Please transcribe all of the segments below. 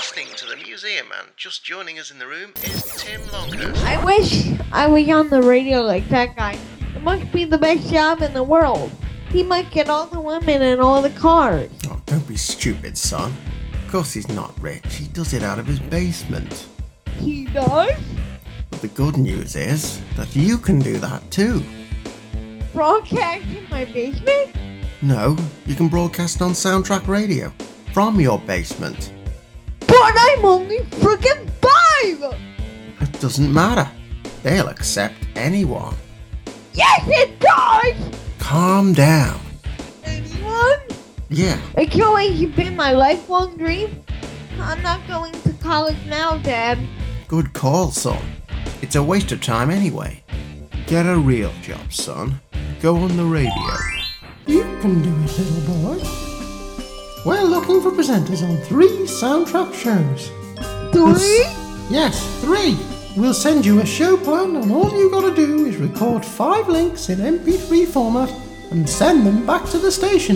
listening to the museum, and just joining us in the room is Tim Longhurst. I wish I was on the radio like that guy. It must be the best job in the world. He might get all the women and all the cars. Oh, don't be stupid, son. Of course he's not rich. He does it out of his basement. He does? But the good news is that you can do that too. Broadcast in my basement? No, you can broadcast on Soundtrack Radio from your basement. But I'm only freaking 5! It doesn't matter. They'll accept anyone. Yes, it does! Calm down. Anyone? Yeah. It's always been my lifelong dream. I'm not going to college now, Dad. Good call, son. It's a waste of time anyway. Get a real job, son. Go on the radio. You can do it, little boy. We're looking for presenters on 3 soundtrack shows. 3? Yes, 3. We'll send you a show plan, and all you gotta do is record 5 links in MP3 format and send them back to the station.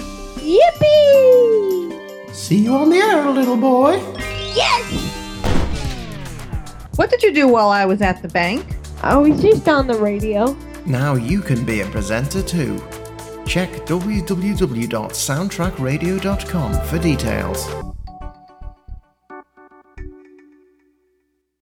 Yippee! See you on the air, little boy. Yes! What did you do while I was at the bank? I was just on the radio. Now you can be a presenter too. Check www.soundtrackradio.com for details.